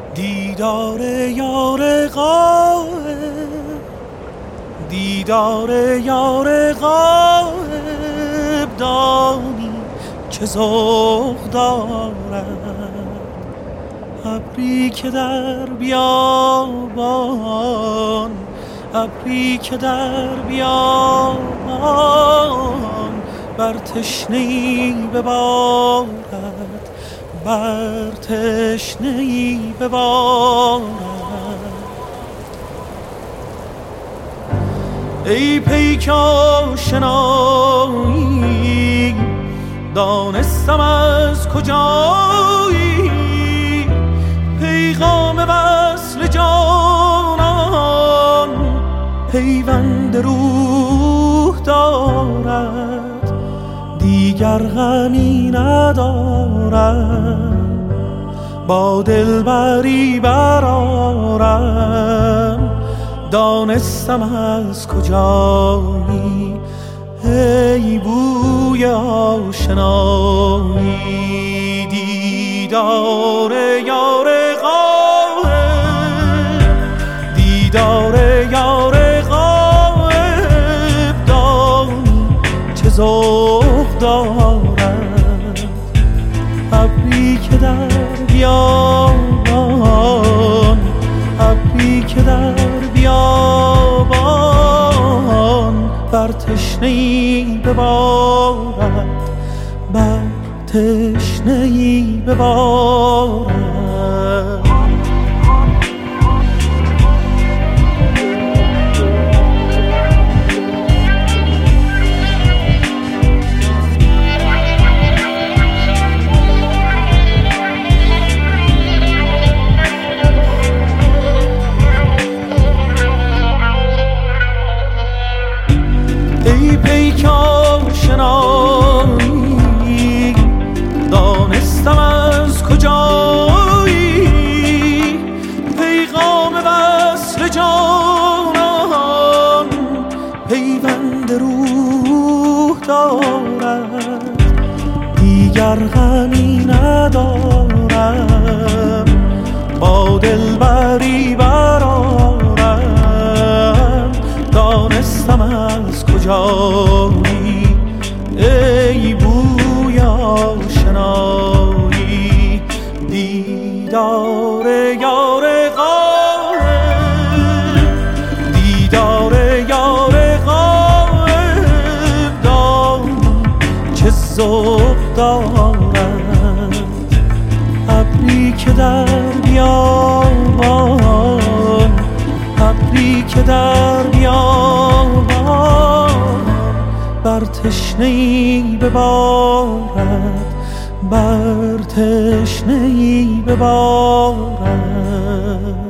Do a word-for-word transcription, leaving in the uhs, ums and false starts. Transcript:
دیدار یار غایب، دیدار یار غایب، دانی که ذوق دارد. ابری که در بیابان، ابری که در بیابان، بر تشنه‌ای ببارد، بر تشنه‌ای ببارد. ای پیک آشنایی، دانستم از کجایی، پیغام وصل جانان پیوند روح دارد. دیگر غمی ندارم، با دلبری برآرم، دانستم از کجایی. ای بوی آشنایی، دیدار یار غایب، دیدار یار غایب، دانی چه ذوق دارد. ابری که در بیابان، ابری که در بیابان، بر تشنه‌ای ببارد، بر تشنه‌ای ببارد. ای پیک آشنایی، دانستم از کجایی، پیغام وصل جانان پیوند روح دارد. دیگر غمی ندارم، با دلبری برآرم، دانستم از کجایی. ای بوی آشنایی، دیدار یار غایب، دیدار یار غایب، دانی چه ذوق دارد. ابری که در بیابان، ابری که در بیابان، بر تشنه‌ای ببارد، بر تشنه‌ای ببارد.